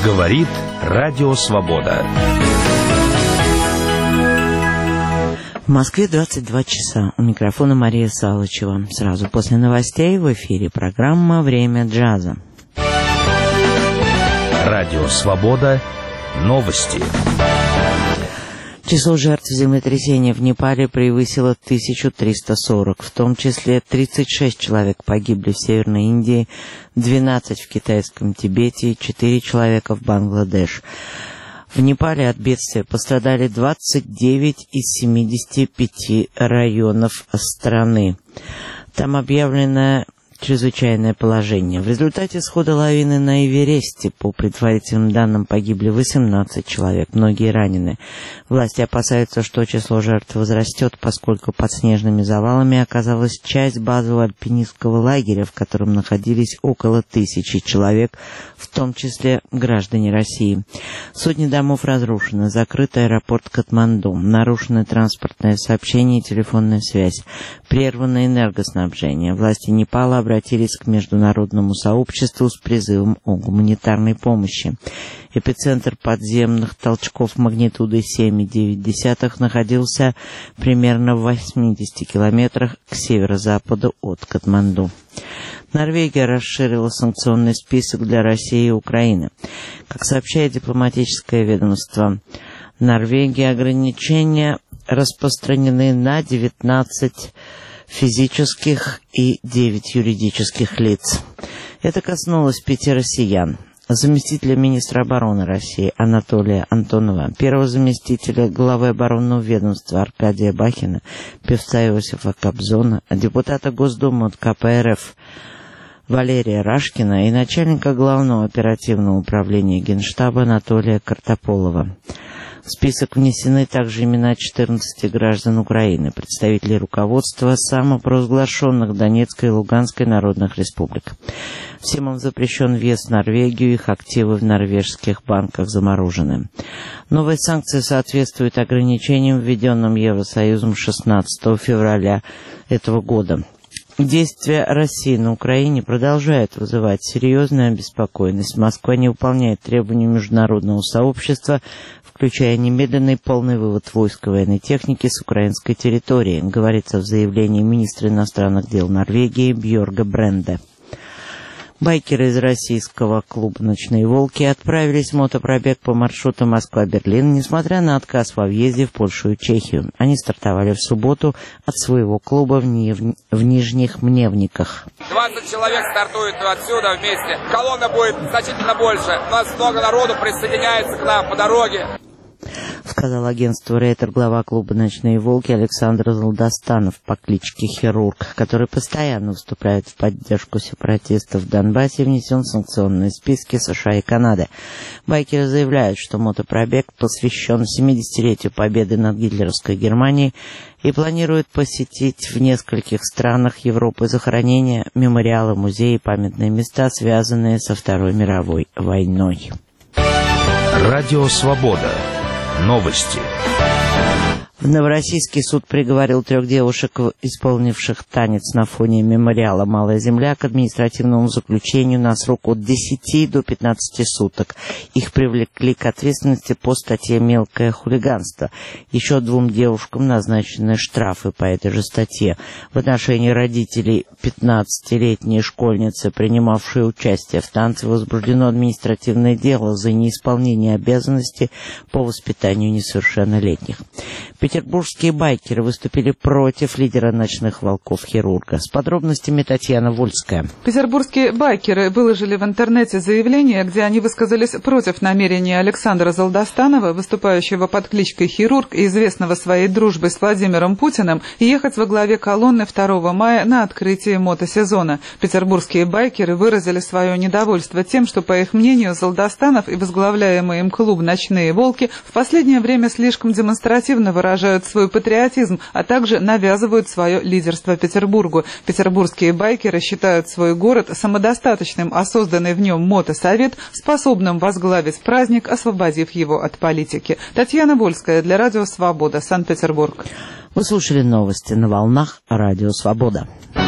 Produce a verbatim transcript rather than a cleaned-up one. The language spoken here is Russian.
Говорит Радио Свобода. В Москве двадцать два часа. У микрофона Мария Салычева. Сразу после новостей в эфире программа «Время джаза». Радио Свобода. Новости. Число жертв землетрясения в Непале превысило тысячу триста сорок, в том числе тридцать шесть человек погибли в Северной Индии, двенадцать в китайском Тибете и четыре человека в Бангладеш. В Непале от бедствия пострадали двадцать девять из семидесяти пяти районов страны. Там объявлено чрезвычайное положение. В результате схода лавины на Эвересте, по предварительным данным, погибли восемнадцать человек, многие ранены. Власти опасаются, что число жертв возрастет, поскольку под снежными завалами оказалась часть базового альпинистского лагеря, в котором находились около тысячи человек, в том числе граждане России. Сотни домов разрушены, закрыт аэропорт Катманду, нарушено транспортное сообщение и телефонная связь, прервано энергоснабжение. Власти Непала обратились к международному сообществу с призывом о гуманитарной помощи. Эпицентр подземных толчков магнитудой семь и девять десятых находился примерно в восьмидесяти километрах к северо-западу от Катманду. Норвегия расширила санкционный список для России и Украины. Как сообщает дипломатическое ведомство Норвегии, ограничения распространены на девятнадцать физических и девять юридических лиц. Это коснулось пяти россиян: заместителя министра обороны России Анатолия Антонова, первого заместителя главы оборонного ведомства Аркадия Бахина, певца Иосифа Кобзона, депутата Госдумы от ка пэ эр эф Валерия Рашкина и начальника Главного оперативного управления Генштаба Анатолия Картополова. В список внесены также имена четырнадцати граждан Украины, представителей руководства самопровозглашенных Донецкой и Луганской народных республик. Всем им запрещен въезд в Норвегию, их активы в норвежских банках заморожены. Новые санкции соответствуют ограничениям, введенным Евросоюзом шестнадцатого февраля этого года. Действия России на Украине продолжают вызывать серьезную обеспокоенность. Москва не выполняет требования международного сообщества, включая немедленный полный вывод войск и военной техники с украинской территории, говорится в заявлении министра иностранных дел Норвегии Бьорга Бренде. Байкеры из российского клуба «Ночные волки» отправились в мотопробег по маршруту Москва-Берлин, несмотря на отказ во въезде в Польшу и Чехию. Они стартовали в субботу от своего клуба в, Нив... в Нижних Мневниках. двадцать человек стартует отсюда вместе. Колонна будет значительно больше. У нас много народу присоединяется к нам по дороге. Сказал агентству Рейтер глава клуба «Ночные волки» Александр Золдостанов по кличке Хирург, который постоянно выступает в поддержку сепаратистов в Донбассе и внесен в санкционные списки США и Канады. Байкеры заявляют, что мотопробег посвящен семидесятилетию победы над гитлеровской Германией и планируют посетить в нескольких странах Европы захоронения, мемориалы, музеи и памятные места, связанные со Второй мировой войной. Радио Свобода. Новости. В Новороссийский суд приговорил трех девушек, исполнивших танец на фоне мемориала «Малая земля», к административному заключению на срок от десяти до пятнадцати суток. Их привлекли к ответственности по статье «Мелкое хулиганство». Еще двум девушкам назначены штрафы по этой же статье. В отношении родителей пятнадцатилетней школьницы, принимавшей участие в танце, возбуждено административное дело за неисполнение обязанностей по воспитанию несовершеннолетних. Петербургские байкеры выступили против лидера «Ночных волков» Хирурга. С подробностями Татьяна Вольская. Петербургские байкеры выложили в интернете заявление, где они высказались против намерения Александра Золдостанова, выступающего под кличкой Хирург и известного своей дружбой с Владимиром Путиным, ехать во главе колонны второго мая на открытие мотосезона. Петербургские байкеры выразили свое недовольство тем, что, по их мнению, Золдостанов и возглавляемый им клуб «Ночные волки» в последнее время слишком демонстративно выражают свой патриотизм, а также навязывают свое лидерство Петербургу. Петербургские байкеры считают свой город самодостаточным, а созданный в нем мотосовет способным возглавить праздник, освободив его от политики. Татьяна Вольская для Радио Свобода, Санкт-Петербург. Вы слушали новости на волнах Радио Свобода.